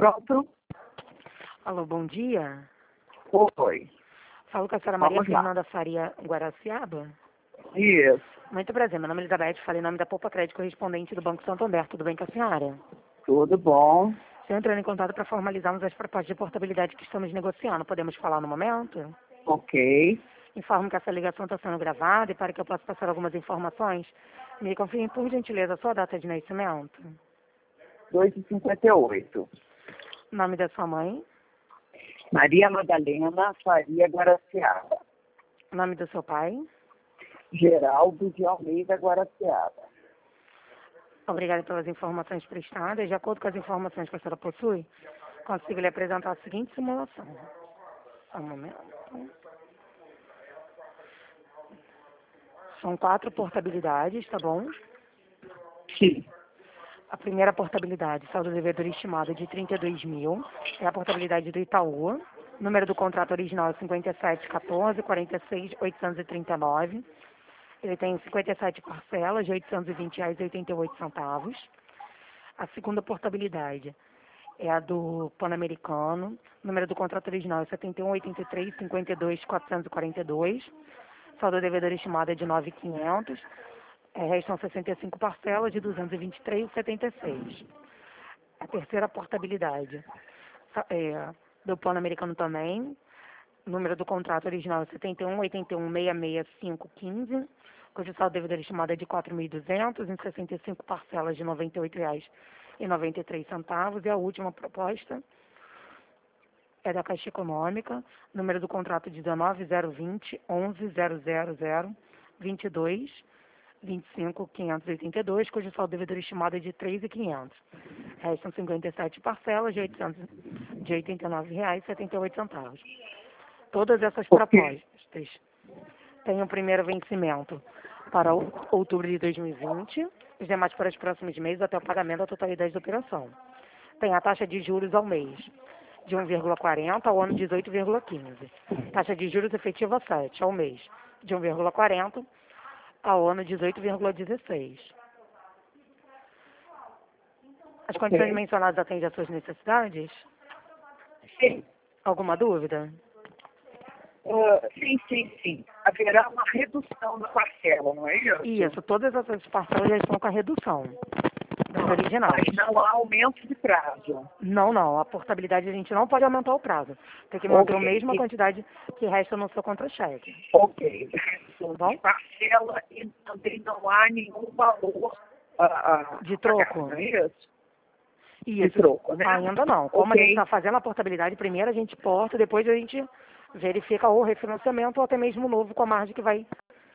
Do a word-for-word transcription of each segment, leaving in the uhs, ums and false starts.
Pronto? Alô, bom dia. Oi. Falo com a senhora Maria Vamos lá. Fernanda Faria Guaraciaba. Isso. Muito prazer, meu nome é Elizabeth, falei em nome da Poupa Crédito correspondente do Banco Santander. Tudo bem com a senhora? Tudo bom? Estou entrando em contato para formalizarmos as propostas de portabilidade que estamos negociando. Podemos falar no momento? Ok. Informo que essa ligação está sendo gravada e para que eu possa passar algumas informações, me confirme por gentileza a sua data de nascimento, dois e cinquenta e oito. nome da sua mãe, Maria Madalena Faria Guaraciaba. nome do seu pai. Geraldo de Almeida Guaraciaba. Obrigada pelas informações prestadas. De acordo com as informações que a senhora possui, consigo lhe apresentar a seguinte simulação. Só um momento. São quatro portabilidades, tá bom? Sim. A primeira portabilidade, saldo devedor estimado de trinta e dois mil, é a portabilidade do Itaú. O número do contrato original é cinquenta e sete, quatorze, quarenta e seis, oitocentos e trinta e nove. Ele tem cinquenta e sete parcelas de oitocentos e vinte reais e oitenta e oito centavos. A segunda portabilidade é a do Pan-Americano. O número do contrato original é setenta e um, oitenta e três, cinquenta e dois, quatrocentos e quarenta e dois. Saldo devedor estimado é de nove mil e quinhentos. É, restam sessenta e cinco parcelas de duzentos e vinte e três, setenta e seis. A terceira portabilidade é do Pan-Americano também. O número do contrato original é setenta e um, oitenta e um, sessenta e seis, cinco, quinze, cujo saldo devedor estimado é de quatro mil e duzentos, em sessenta e cinco parcelas de noventa e oito reais e noventa e três centavos. E a última proposta é da Caixa Econômica, número do contrato de dezenove zero vinte, onze zero zero zero, vinte e dois, vinte e cinco, quinhentos e oitenta e dois, cujo saldo devedor estimado é de três mil e quinhentos. Restam cinquenta e sete parcelas de oitocentos, de oitenta e nove reais e setenta e oito centavos. Todas essas Ok. propostas têm o primeiro vencimento para outubro de dois mil e vinte, os demais para os próximos meses até o pagamento da totalidade da operação. Tem a taxa de juros ao mês de um vírgula quarenta ao ano dezoito vírgula quinze. Taxa de juros efetiva sete ao mês de um vírgula quarenta ao ano dezoito vírgula dezesseis. As Ok. condições mencionadas atendem às suas necessidades? Sim. Alguma dúvida? Ah, sim, sim, sim. Haverá uma redução da parcela, não é isso? Isso, todas essas parcelas já estão com a redução das originais. Mas não há aumento de prazo. Não, não. A portabilidade a gente não pode aumentar o prazo. Tem que manter a Ok. mesma E- quantidade que resta no seu contra-cheque. Ok. Tá bom? De parcela e também não há nenhum valor a, a, De a pagar, troco? não é isso? De Isso. troco, né? Ainda não. Como a gente Ok. está fazendo a portabilidade, primeiro a gente porta, depois a gente verifica o refinanciamento ou até mesmo o novo com a margem que vai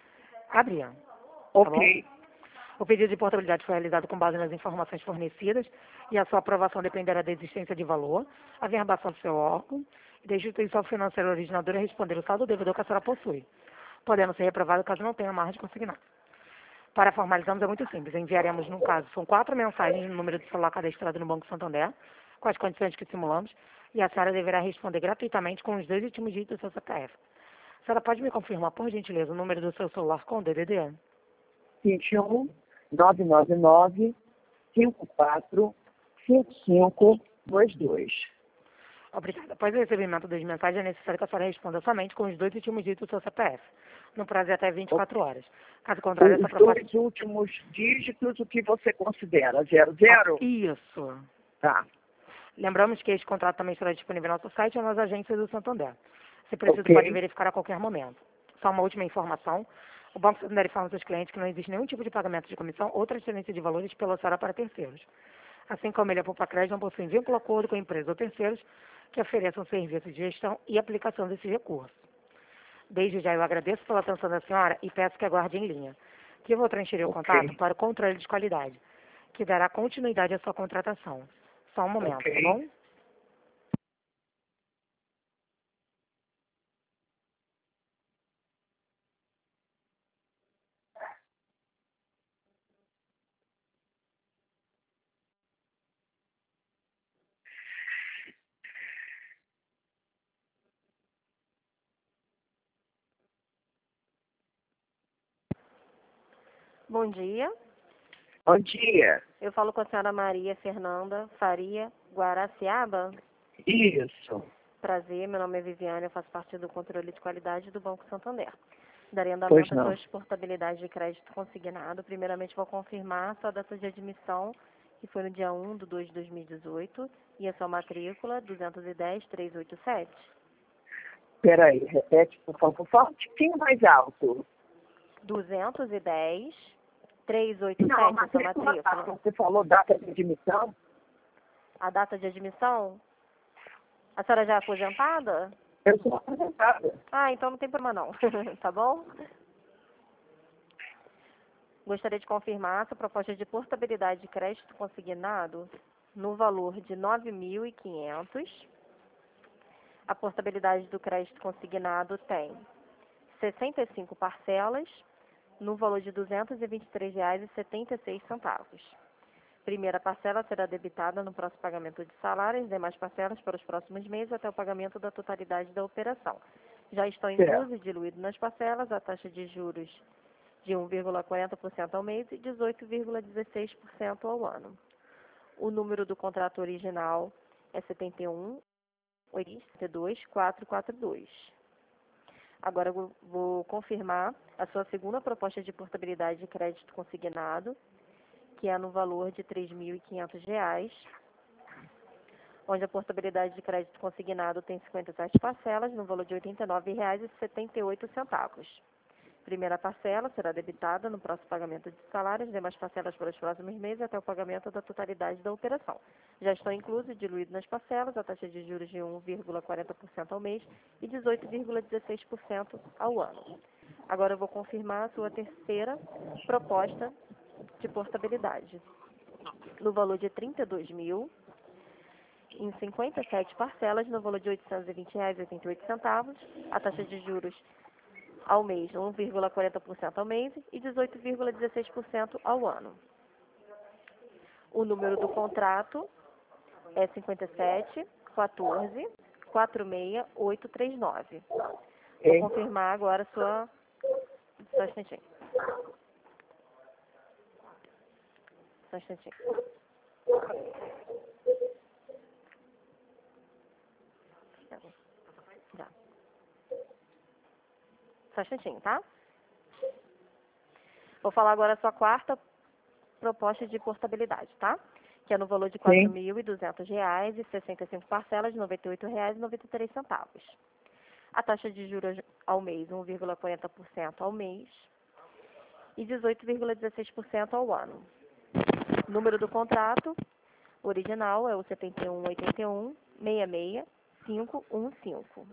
abrir. Tá bom? Ok. O pedido de portabilidade foi realizado com base nas informações fornecidas e a sua aprovação dependerá da existência de valor, a verbação do seu órgão e da instituição financeira originadora responder o saldo devedor que a senhora possui, podendo ser reprovado caso não tenha margem de consignar. Para formalizarmos é muito simples. Enviaremos, no caso, são quatro mensagens no número de celular cadastrado no Banco Santander, com as condições que simulamos, e a senhora deverá responder gratuitamente com os dois últimos dígitos do seu C P F. A senhora pode me confirmar, por gentileza, o número do seu celular com o D D D? vinte e um, nove nove nove, cinco quatro, cinco cinco dois dois. Obrigada. Após o recebimento das mensagens, é necessário que a senhora responda somente com os dois últimos dígitos do seu C P F, no prazo de até vinte e quatro horas. Caso contrário, essa Os proposta... dois últimos dígitos, o que você considera? Zero, Ah, zero? isso. Tá. Lembramos que este contrato também estará disponível no nosso site ou nas agências do Santander. Se preciso, pode Ok. verificar a qualquer momento. Só uma última informação. O Banco Santander informa aos seus clientes que não existe nenhum tipo de pagamento de comissão ou transferência de valores pela senhora para terceiros. Assim como ele é Poupa Crédito, não possui vínculo acordo com empresas ou terceiros que ofereçam serviços de gestão e aplicação desses recursos. Desde já eu agradeço pela atenção da senhora e peço que aguarde em linha, que eu vou transferir o contato Ok. para o controle de qualidade, que dará continuidade à sua contratação. Só um momento, tá Ok. bom? Bom dia, Bom dia. eu falo com a senhora Maria Fernanda Faria Guaraciaba? Isso. Prazer, meu nome é Viviane, eu faço parte do controle de qualidade do Banco Santander. Darei Pois andamento à não. sua exportabilidade de crédito consignado. Primeiramente, vou confirmar a sua data de admissão, que foi no dia um de dois de dois mil e dezoito, e a sua matrícula duzentos e dez, trezentos e oitenta e sete. Peraí, repete, por favor. Fala um pouquinho mais alto. duzentos e dez, trezentos e oitenta e Não, a sete, a sua matrícula tá. matrícula. Você falou data de admissão? A data de admissão? A senhora já é aposentada? Eu sou aposentada. Ah, então não tem problema não, tá bom? Gostaria de confirmar essa proposta de portabilidade de crédito consignado no valor de nove mil e quinhentos. A portabilidade do crédito consignado tem sessenta e cinco parcelas no valor de duzentos e vinte e três reais e setenta e seis centavos. Primeira parcela será debitada no próximo pagamento de salário, as demais parcelas para os próximos meses até o pagamento da totalidade da operação. Já estão inclusos e diluídos nas parcelas a taxa de juros de um vírgula quarenta por cento ao mês e dezoito vírgula dezesseis por cento ao ano. O número do contrato original é setenta e um, oitenta e dois, quatrocentos e quarenta e dois. Agora eu vou, vou confirmar a sua segunda proposta de portabilidade de crédito consignado, que é no valor de três mil e quinhentos reais, onde a portabilidade de crédito consignado tem cinquenta e sete parcelas, no valor de oitenta e nove reais e setenta e oito centavos. Primeira parcela será debitada no próximo pagamento de salário, as demais parcelas para os próximos meses até o pagamento da totalidade da operação. Já estão inclusos e diluídos nas parcelas a taxa de juros de um vírgula quarenta por cento ao mês e dezoito vírgula dezesseis por cento ao ano. Agora eu vou confirmar a sua terceira proposta de portabilidade, no valor de trinta e dois mil, em cinquenta e sete parcelas, no valor de oitocentos e vinte reais e oitenta e oito centavos, a taxa de juros ao mês, um vírgula quarenta por cento ao mês e dezoito vírgula dezesseis por cento ao ano. O número do contrato é cinquenta e sete, quatorze, quarenta e seis, oitocentos e trinta e nove. Vou É. confirmar agora a sua... Só um instantinho. Só um instantinho. Já. Só um instantinho, tá? Vou falar agora a sua quarta proposta de portabilidade, tá? Que é no valor de quatro mil e duzentos reais e sessenta e cinco parcelas de noventa e oito reais e noventa e três centavos. A taxa de juros ao mês, um vírgula quarenta por cento ao mês e dezoito vírgula dezesseis por cento ao ano. O número do contrato original é o setenta e um, oitenta e um, sessenta e seis, quinhentos e quinze.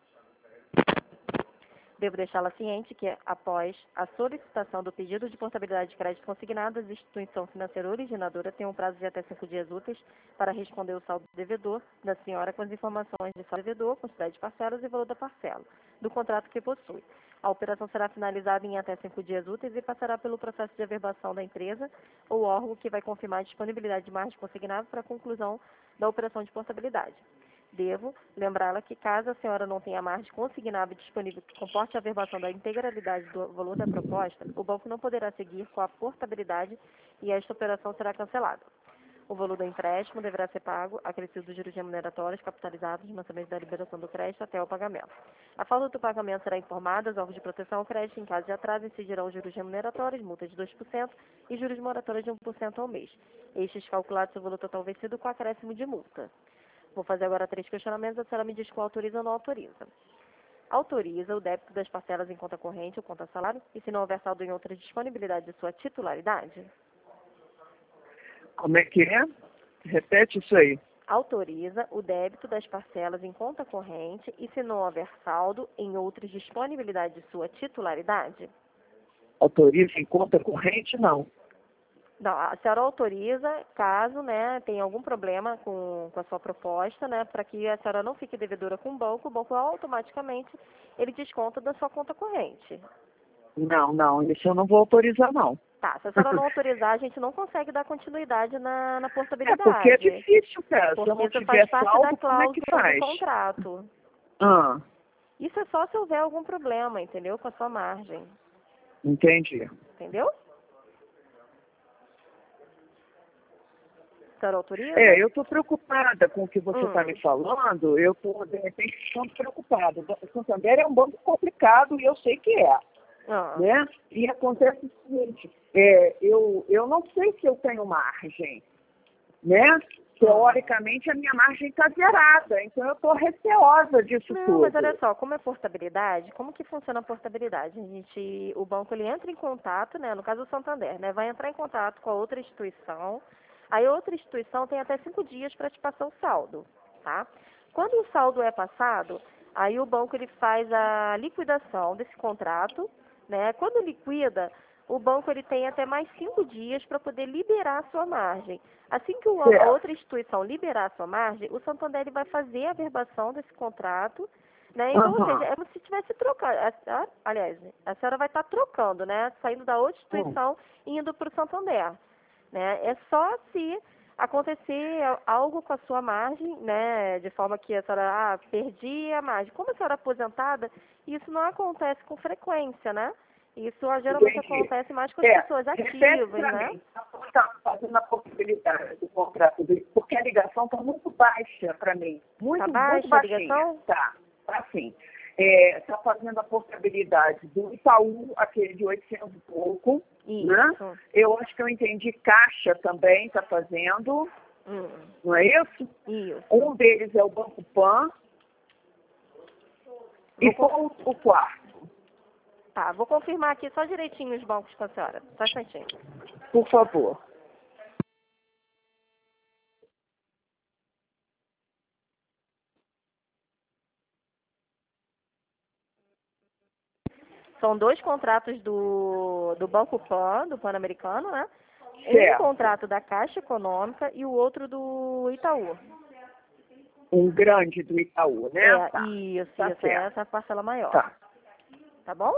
Devo deixá-la ciente que, após a solicitação do pedido de portabilidade de crédito consignado, a instituição financeira originadora tem um prazo de até cinco dias úteis para responder o saldo do devedor da senhora com as informações de saldo do devedor, quantidade de parcelas e valor da parcela do contrato que possui. A operação será finalizada em até cinco dias úteis e passará pelo processo de averbação da empresa ou órgão que vai confirmar a disponibilidade de margem consignada para a conclusão da operação de portabilidade. Devo lembrá-la que, caso a senhora não tenha margem consignável disponível que comporte a averbação da integralidade do valor da proposta, o banco não poderá seguir com a portabilidade e esta operação será cancelada. O valor do empréstimo deverá ser pago, acrescido dos juros remuneratórios capitalizados no lançamento da liberação do crédito até o pagamento. A falta do pagamento será informada aos órgãos de proteção ao crédito. Em caso de atraso, incidirão juros remuneratórios, multa de dois por cento e juros moratórios de um por cento ao mês. Estes calculados se o valor total vencido com acréscimo de multa. Vou fazer agora três questionamentos, a senhora me diz qual autoriza ou não autoriza. Autoriza o débito das parcelas em conta corrente ou conta salário e se não houver saldo em outra disponibilidade de sua titularidade? Como é que é? Repete isso aí. Autoriza o débito das parcelas em conta corrente e se não houver saldo em outras disponibilidade de sua titularidade? Autoriza em conta corrente, não. Não, a senhora autoriza caso, né, tenha algum problema com, com a sua proposta, né, para que a senhora não fique devedora com o banco, o banco automaticamente ele desconta da sua conta corrente. Não, não, isso eu não vou autorizar, não. Tá, se a senhora não autorizar, a gente não consegue dar continuidade na, na É portabilidade. porque é difícil, cara. Se Porque eu não isso tiver faz parte saldo, da como é que cláusula faz? do contrato. Ah, Isso é só se houver algum problema, entendeu? Com a sua margem. entendi. Entendeu? A senhora autoriza? É, eu estou preocupada com o que você está Hum. me falando, eu estou, de repente, ficando preocupada. O Santander é um banco complicado e eu sei que é, Ah. né? E acontece o seguinte, é, eu, eu não sei se eu tenho margem, né? Teoricamente, a minha margem está zerada, então eu estou receosa disso Não, tudo. mas olha só, como é portabilidade, como que funciona a portabilidade? A gente, o banco ele entra em contato, né, no caso do Santander, né, vai entrar em contato com a outra instituição, aí a outra instituição tem até cinco dias para te passar o saldo, tá? Quando o saldo é passado, aí o banco ele faz a liquidação desse contrato, né, quando liquida, o banco ele tem até mais cinco dias para poder liberar a sua margem. Assim que o, a Certo. outra instituição liberar a sua margem, o Santander ele vai fazer a verbação desse contrato, né? Então, ou Aham. seja, é como se tivesse trocando. A- a- Aliás, a senhora vai estar trocando, né? Saindo da outra instituição e indo para o Santander, né? É só se acontecer algo com a sua margem, né? De forma que a senhora, ah, perdi a margem. Como a senhora é aposentada, isso não acontece com frequência, né? Isso ah, geralmente Entendi. acontece mais com as É, pessoas repete ativas, para né? mim, está fazendo a possibilidade do contrato, do- porque a ligação está muito baixa para mim, muito, Tá baixa muito a baixinha. ligação? Tá, tá sim. Está fazendo a portabilidade do Itaú, aquele de oitocentos e pouco, né? Isso. Eu acho que eu entendi, Caixa também está fazendo, Hum, não é isso? isso. Um deles é o Banco Pan. E Vou con- qual o quarto, Tá, vou confirmar aqui só direitinho os bancos com a senhora. Só um instantinho. por favor? São dois contratos do, do Banco Pan, do Pan-Americano, né? Um Certo. contrato da Caixa Econômica e o outro do Itaú. Um grande do Itaú, né? É, Tá. isso, Tá isso. certo. Essa é a parcela maior. Tá. Tá bom?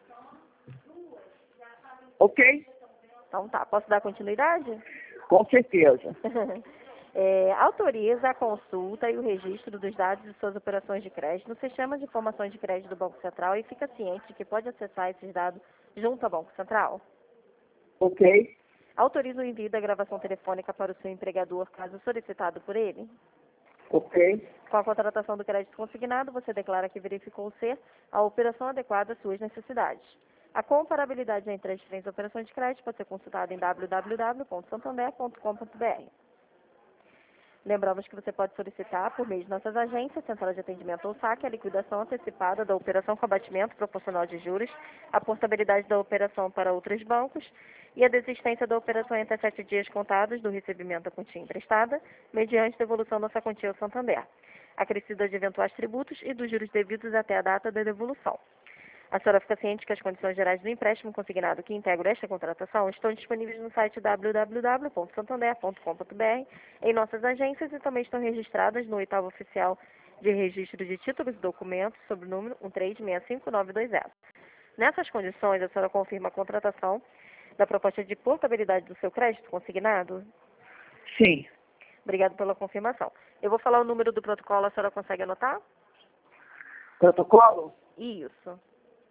Ok? Então tá. Posso dar continuidade? Com certeza. É, autoriza a consulta e o registro dos dados de suas operações de crédito no sistema de informações de crédito do Banco Central e fica ciente de que pode acessar esses dados junto ao Banco Central. Ok? Autoriza o envio da gravação telefônica para o seu empregador, caso solicitado por ele. Ok? Com a contratação do crédito consignado, você declara que verificou ser a operação adequada às suas necessidades. A comparabilidade entre as diferentes operações de crédito pode ser consultada em w w w ponto santander ponto com ponto b r. Lembramos que você pode solicitar, por meio de nossas agências, Central de Atendimento ou saque, a liquidação antecipada da operação com abatimento proporcional de juros, a portabilidade da operação para outros bancos e a desistência da operação em até sete dias contados do recebimento da quantia emprestada, mediante devolução dessa quantia ao Santander, acrescida de eventuais tributos e dos juros devidos até a data da devolução. A senhora fica ciente que as condições gerais do empréstimo consignado que integram esta contratação estão disponíveis no site w w w ponto santander ponto com ponto b r, em nossas agências e também estão registradas no oitavo oficial de registro de títulos e documentos sob o número um três seis cinco nove dois zero. Nessas condições, a senhora confirma a contratação da proposta de portabilidade do seu crédito consignado? Sim. Obrigado pela confirmação. Eu vou falar o número do protocolo, a senhora consegue anotar? Protocolo? Isso.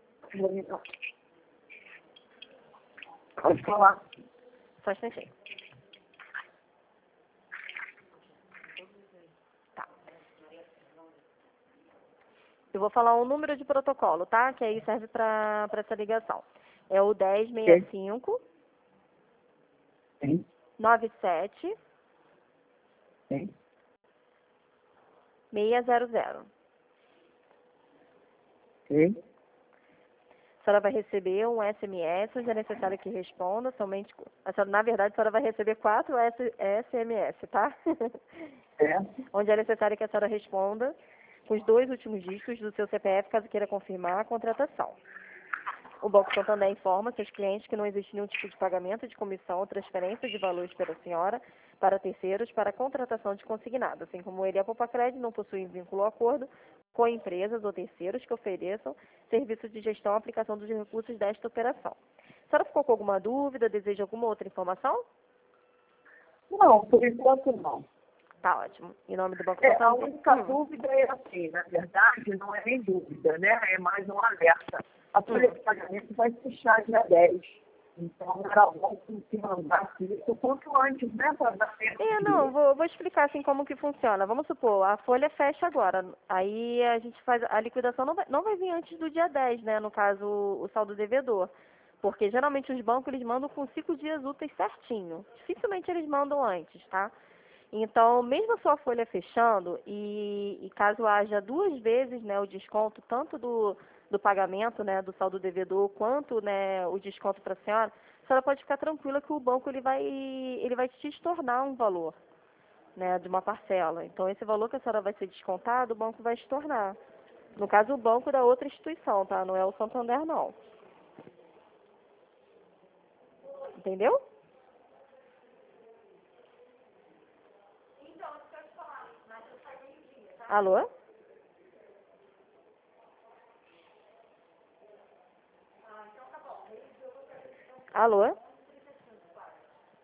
Pode falar. Só um instantinho. Tá. Eu vou falar o número de protocolo, tá? Que aí serve para essa ligação. É o dez sessenta e cinco, Sim. noventa e sete, Sim. seiscentos. Sim. A senhora vai receber um S M S, onde é necessário que responda somente... A senhora, na verdade, a senhora vai receber quatro S M S, tá? É. Onde é necessário que a senhora responda com os dois últimos dígitos do seu C P F, caso queira confirmar a contratação. O Banco Santander informa seus clientes que não existe nenhum tipo de pagamento de comissão ou transferência de valores pela senhora para terceiros para a contratação de consignado, assim como ele e a Popacred não possuem vínculo ou acordo com empresas ou terceiros que ofereçam serviço de gestão e aplicação dos recursos desta operação. A senhora ficou com alguma dúvida? Deseja alguma outra informação? Não, por enquanto não. Tá ótimo. Em nome do Banco É, a Santander. única Hum. dúvida é assim, na verdade, não é nem dúvida, né? É mais um alerta. A folha de pagamento vai fechar dia dez. Então, era bom que mandasse isso o quanto antes, né? Para dar tempo. É, não, vou, vou explicar assim como que funciona. Vamos supor, a folha fecha agora. Aí a gente faz, a liquidação não vai, não vai vir antes do dia dez, né? No caso, o saldo devedor. Porque geralmente os bancos eles mandam com cinco dias úteis certinho. Dificilmente eles mandam antes, tá? Então, mesmo a sua folha fechando, e, e caso haja duas vezes, né, o desconto, tanto do, do pagamento, né, do saldo devedor, quanto, né, o desconto para a senhora, a senhora pode ficar tranquila que o banco ele vai, ele vai te estornar um valor, né, de uma parcela. Então, esse valor que a senhora vai ser descontado, o banco vai estornar. No caso, o banco da outra instituição, tá? Não é o Santander, não. Entendeu? Alô? Alô?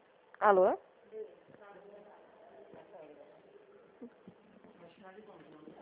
Alô?